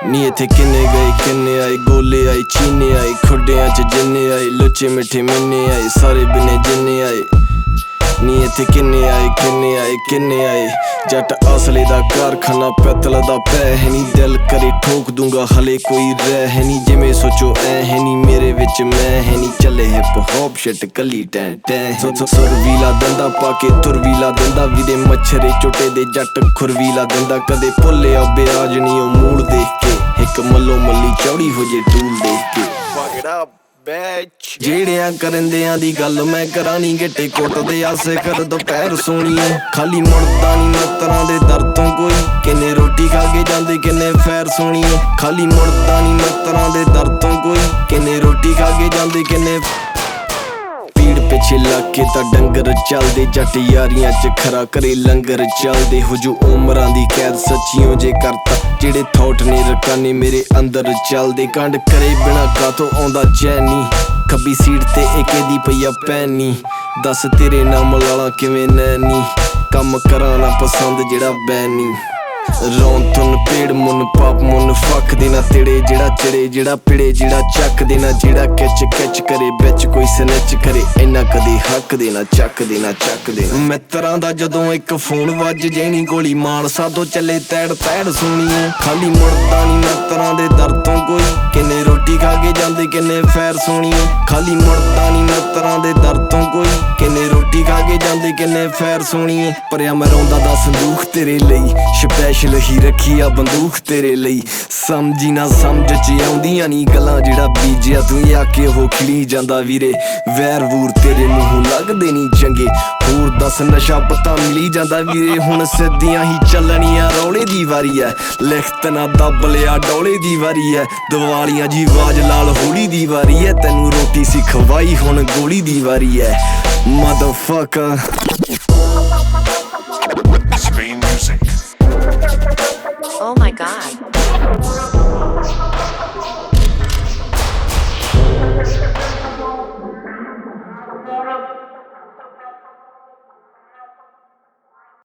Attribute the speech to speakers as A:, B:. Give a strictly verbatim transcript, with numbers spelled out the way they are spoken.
A: ਨੀ इत्थे किन्ने गए किन्ने आए, गोले आए चीने आए, खुड्डियां च जिन्ने आए, लुच्चे मिट्ठे मिन्ने आए, सारे बिने जिन्ने आए। नी इत्थे किन्ने आए किन्ने आए किन्ने आए, जट असले दा कारखाना पैतल दा पै है नी। दिल करे ठोक दूंगा हले कोई रह है नी, जिवें सोचो ऐ है नी, मेरे विच मैं है नी। चले हिप हॉप शिट कली टैं टैं, सुर भी ला दिंदा पाके तुर भी ला दिंदा, वीरे मच्छरे चुटे दे जट खुर भी ला दिंदा। कदे भुल्लिया ब्याज नी ओ मूड देख के, एक मल्लो मल्ली चौड़ी हो जे टूल देख के। ਜਿਹੜਿਆਂ ਕਰੰਦਿਆਂ ਦੀ ਗੱਲ ਮੈਂ ਕਰਾਂ ਨੀ, ਗਿੱਟੇ ਕੁੱਟਦੇ ਆਸੇ ਕਰ ਦੁਪਹਿਰ ਸੋਹਣੀਏ। ਖਾਲੀ ਮੁੜਦਾ ਨੀ ਮਿੱਤਰਾਂ ਦੇ ਦਰ ਤੋਂ ਕੋਈ, ਕਿੰਨੇ ਰੋਟੀ ਖਾ ਕੇ ਜਾਂਦੇ ਕਿੰਨੇ ਫੈਰ ਸੋਹਣੀਏ। ਖਾਲੀ ਮੁੜਦਾ ਨੀ ਮਿੱਤਰਾਂ ਦੇ ਦਰ ਤੋਂ ਕੋਈ, ਕਿੰਨੇ ਰੋਟੀ ਖਾ ਕੇ ਜਾਂਦੇ ਕਿੰਨੇ ਪੀੜ ਪਿੱਛੇ ਲੱਗ ਕੇ ਤਾਂ ਡੰਗਰ ਚੱਲਦੇ, ਜੱਟ ਯਾਰੀਆਂ ਚ ਖਰਾ ਕਰੇ ਲੰਗਰ ਚੱਲਦੇ। ਹੋ ਜੋ ਉਮਰਾਂ ਦੀ ਕੈਦ ਸੱਚੀਓ ਜੇ ਕਰਤਾ, ਜਿਹੜੇ ਥੌਟ ਨੇ ਰਕਾਨੇ ਮੇਰੇ ਅੰਦਰ ਚੱਲਦੇ। ਕੰਡ ਕਰੇ ਬਿਨਾ ਕਾਤੋਂ ਆਉਂਦਾ ਚੈਨੀ, ਖੱਬੀ ਸੀਟ ਤੇ ਏਕੇ ਦੀ ਪਈਆ ਪੈਨੀ। ਦੱਸ ਤੇਰੇ ਨਾਮ ਲਾਲਾ ਕਿਵੇਂ ਨੈਨੀ, ਕੰਮ ਕਰਾਂ ਨਾ ਪਸੰਦ ਜਿਹੜਾ ਬੈਨੀ। ਰੌਣ ਤੁਨ ਪੇੜ ਮੁੰਨ ਪਾਪ ਮੁੰਨ ਫੱਕ ਦੇਣਾ ਤੇੜੇ, ਜਿਹੜਾ ਚੜੇ ਜਿਹੜਾ ਪਿੜੇ, ਜਿਹੜਾ ਚੱਕ ਦੇਣਾ ਜਿਹੜਾ ਕਿਚ ਕਿਚ ਕਰੇ, ਵਿੱਚ ਕੋਈ ਸਨਿਚ ਕਰੇ, ਇੰਨਾ ਕਦੇ ਹੱਕ ਦੇਣਾ ਚੱਕ ਦੇਣਾ ਚੱਕ ਦੇਣਾ। ਮਿੱਤਰਾਂ ਦਾ ਜਦੋਂ ਇੱਕ ਫੋਨ ਵੱਜ ਜੈਨੀ, ਗੋਲੀ ਮਾਨਸਾ ਤੋਂ ਚੱਲੇ ਤੈੜ ਤੈੜ ਸੋਹਣੀਏ। ਖਾਲੀ ਮੁੜਦਾ ਨੀ ਮਿੱਤਰਾਂ ਦੇ ਦਰ ਤੋਂ ਕੋਈ, ਕਿੰਨੇ ਰੋਟੀ ਖਾ ਕੇ ਜਾਂਦੇ ਕਿੰਨੇ ਫੈਰ ਸੋਹਣੀਏ। ਖਾਲੀ ਮੁੜਦਾ ਨੀ ਮਿੱਤਰਾਂ ਦੇ ਦਰ ਤੋਂ ਕੋਈ, ਕਿੰਨੇ ਰੋਟੀ ਖਾ ਕੇ ਜਾਂਦੇ ਕਿੰਨੇ ਫੈਰ ਸੋਹਣੀਏ। ਭਰਿਆ ਮੈਂ ਰੋਂਦਾ ਦਾ ਸੰਦੂਖ ਤੇਰੇ ਲਈ, ਸਪੈਸ਼ਲ ਹੀ ਰੱਖੀ ਆ ਬੰਦੂਕ ਤੇਰੇ ਲਈ। ਸਮਝੀ ਨਾ ਸਮਝ ਚ ਆਉਂਦੀਆਂ ਨੀ ਗੱਲਾਂ, ਜਿਹੜਾ ਬੀਜਿਆ ਤੂੰ ਆ ਕੇ ਉਹ ਖਿਲੀ ਜਾਂਦਾ ਵੀਰੇ। ਵੈਰ ਵੂਰ ਤੇਰੇ ਮੂੰਹ ਲੱਗਦੇ ਨੀ ਚੰਗੇ, ਹੋਰ ਦੱਸ ਨਸ਼ਾ ਪਤਾ ਮਿਲੀ ਜਾਂਦਾ ਵੀਰੇ। ਹੁਣ ਸਿੱਧੀਆਂ ਹੀ ਚੱਲਣੀਆਂ ਰੌਲੇ ਦੀ ਵਾਰੀ ਐ, ਲਿਖਤ ਨਾ ਦੱਬ ਲਿਆ ਡੌਲੇ ਦੀ ਵਾਰੀ ਐ। ਦੀਵਾਲੀਆਂ ਜੀ ਆਵਾਜ਼ ਲਾਲ ਹੋਲੀ ਦੀ ਵਾਰੀ ਐ, ਤੈਨੂੰ ਰੋਟੀ ਸੀ ਖਵਾਈ ਹੁਣ ਗੋਲੀ ਦੀ ਵਾਰੀ ਐ। ਮਦਰਫੱਕਰ